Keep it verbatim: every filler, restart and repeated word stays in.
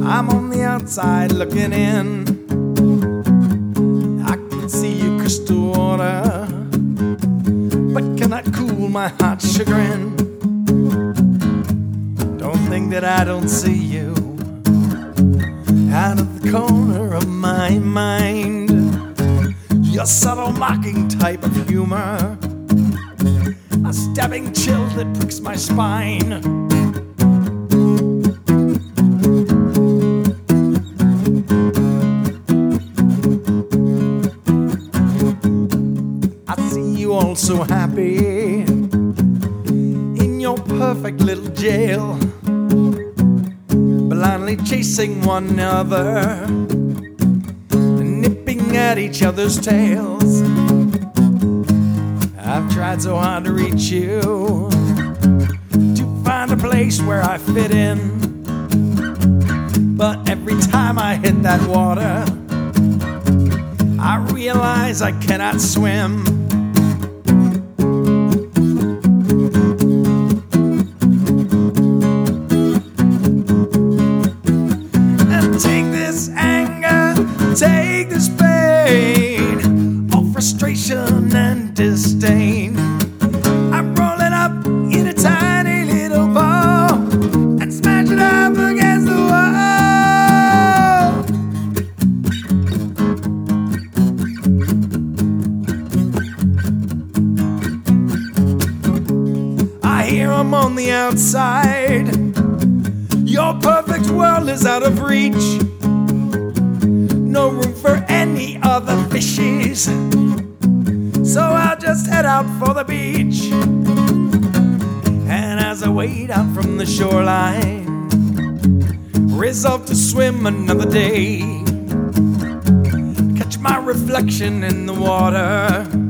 I'm on the outside looking in. I can see you crystal water, but cannot cool my hot chagrin. Don't think that I don't see you out of the corner of my mind. Your subtle mocking type of humor, a stabbing chill that pricks my spine. I see you all so happy in your perfect little jail, blindly chasing one another, nipping at each other's tails. I've tried so hard to reach you, to find a place where I fit in, but every time I hit that water, I realize I cannot swim. And take this anger, take this pain, all frustration and disdain. I'm rolling up in a tiny little ball and smash it up against the wall. I hear I'm on the outside. Your perfect world is out of reach. No room for any other fishes, so I'll just head out for the beach. And as I wade out from the shoreline, resolve to swim another day, catch my reflection in the water,